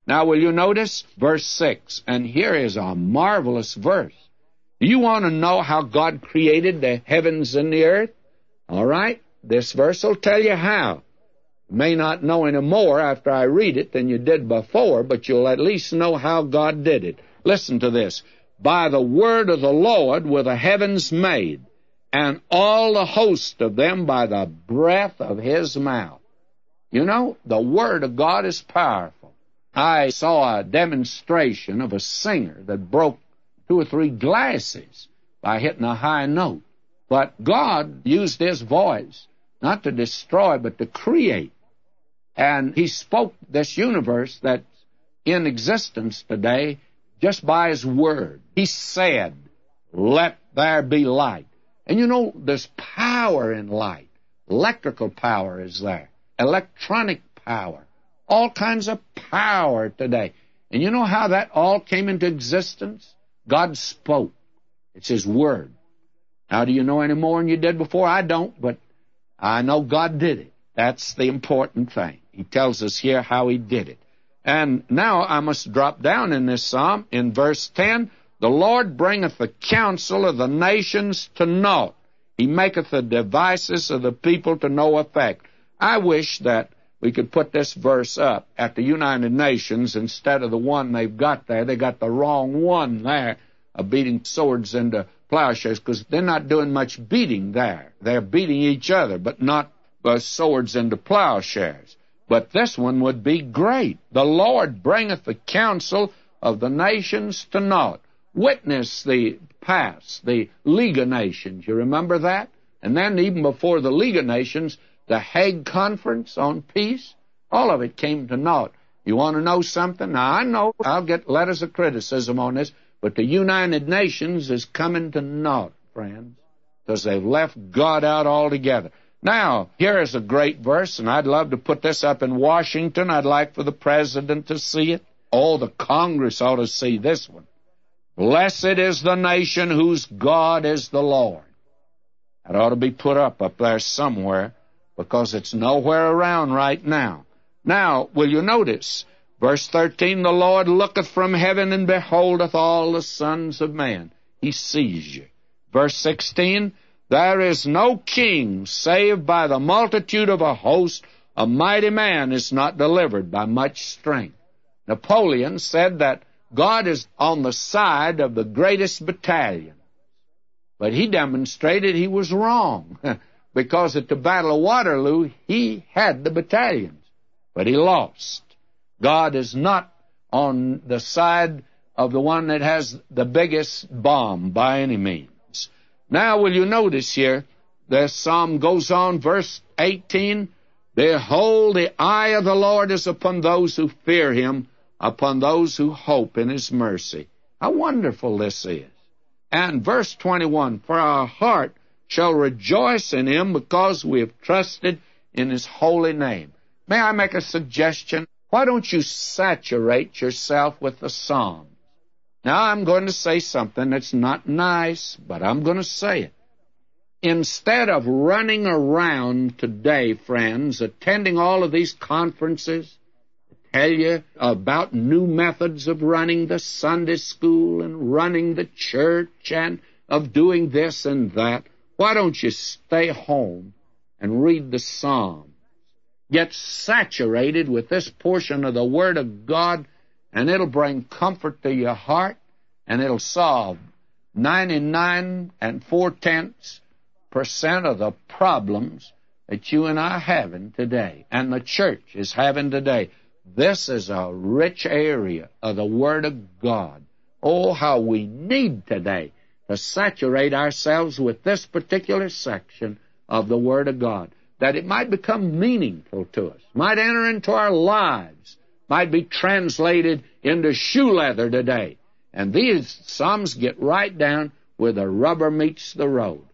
Now, will you notice verse 6? And here is a marvelous verse. Do you want to know how God created the heavens and the earth? All right, this verse will tell you how. You may not know any more after I read it than you did before, but you'll at least know how God did it. Listen to this. By the word of the Lord were the heavens made, and all the host of them by the breath of his mouth. You know, the word of God is powerful. I saw a demonstration of a singer that broke 2 or 3 glasses by hitting a high note. But God used his voice not to destroy, but to create. And he spoke this universe that's in existence today just by his word. He said, "Let there be light." And you know, there's power in light. Electrical power is there. Electronic power. All kinds of power today. And you know how that all came into existence? God spoke. It's his word. Now, do you know any more than you did before? I don't, but I know God did it. That's the important thing. He tells us here how he did it. And now I must drop down in this psalm in verse 10. The Lord bringeth the counsel of the nations to naught. He maketh the devices of the people to no effect. I wish that we could put this verse up at the United Nations instead of the one they've got there. They got the wrong one there, beating swords into plowshares, because they're not doing much beating there. They're beating each other, but not swords into plowshares. But this one would be great. The Lord bringeth the counsel of the nations to naught. Witness the past, the League of Nations. You remember that? And then even before the League of Nations, the Hague Conference on Peace, all of it came to naught. You want to know something? Now, I know I'll get letters of criticism on this, but the United Nations is coming to naught, friends, because they've left God out altogether. Now, here is a great verse, and I'd love to put this up in Washington. I'd like for the President to see it. Oh, the Congress ought to see this one. Blessed is the nation whose God is the Lord. That ought to be put up there somewhere, because it's nowhere around right now. Now, will you notice, verse 13, the Lord looketh from heaven and beholdeth all the sons of man. He sees you. Verse 16, there is no king save by the multitude of a host. A mighty man is not delivered by much strength. Napoleon said that God is on the side of the greatest battalion. But he demonstrated he was wrong, because at the Battle of Waterloo, he had the battalions, but he lost. God is not on the side of the one that has the biggest bomb by any means. Now, will you notice here, the psalm goes on, verse 18, behold, the eye of the Lord is upon those who fear him, upon those who hope in his mercy. How wonderful this is. And verse 21, for our heart shall rejoice in him because we have trusted in his holy name. May I make a suggestion? Why don't you saturate yourself with the Psalms? Now, I'm going to say something that's not nice, but I'm going to say it. Instead of running around today, friends, attending all of these conferences, tell you about new methods of running the Sunday school and running the church and of doing this and that, why don't you stay home and read the Psalms? Get saturated with this portion of the Word of God, and it'll bring comfort to your heart, and it'll solve 99 4/10% of the problems that you and I are having today, and the church is having today. This is a rich area of the Word of God. Oh, how we need today to saturate ourselves with this particular section of the Word of God, that it might become meaningful to us, might enter into our lives, might be translated into shoe leather today. And these Psalms get right down where the rubber meets the road.